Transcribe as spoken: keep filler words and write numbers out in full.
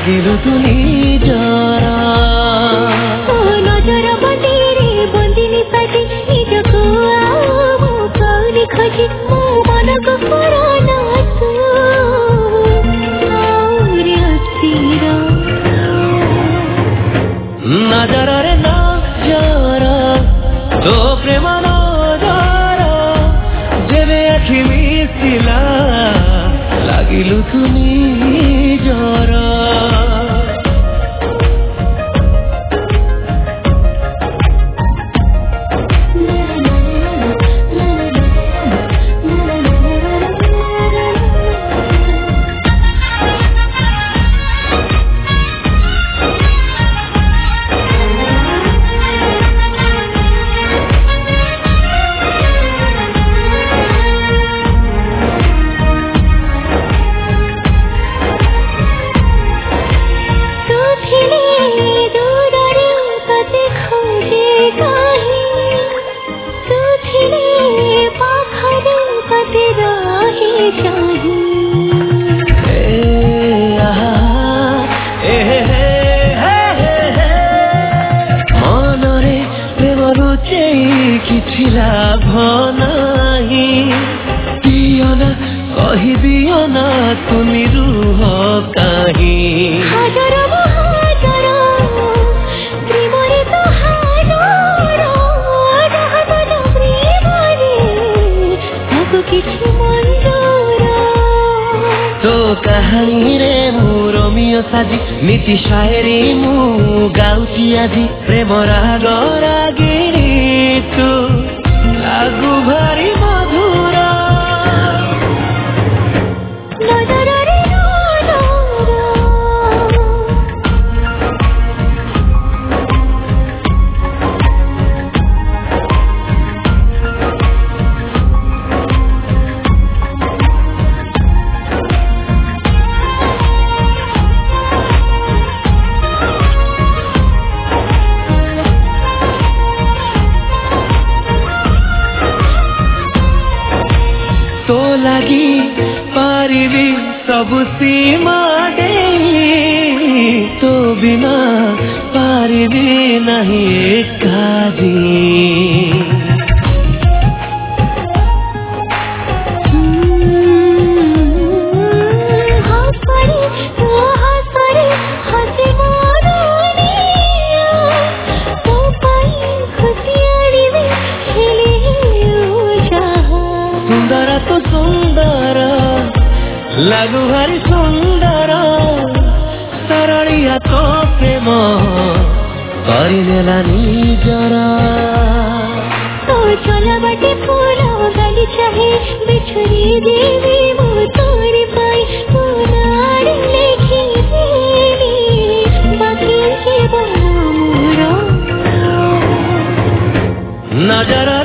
लागिलु तु निजर नजर बंदीरे बंदिनी पाटी निजको आओ पाउनी खोजी मो मनको पुराना तू आउरे अस्थिर नजर रे नजर तो प्रेम नजर जेबे आखि मिसिला लागिलु तु निजर किछि लाभ नाही दियना कहि दियना तुमी रुह काहि हाजर महाजर प्रेमरे तो हाजर जहाजर प्रेमरे सब किछि मंजूर तो कहानी रे मु रोमियो साजी नीति शायरी मु गाउची आजी प्रेम राग रागिनी तू लागू भारी मधुर नजर रे नजर तो लगी पारिबी सब सीमा देई तो बिना पारिबी नहीं एकाजी सुंदर तो सुंदर लागू भारी सुंदर सरलिया तो प्रेम करनेला निजर तो चला बाटे पूरा गाली चाहे बिछड़ी देवी मो तोरी पाई पुनार लेखी देवी बाकी के बोला मोरा नजर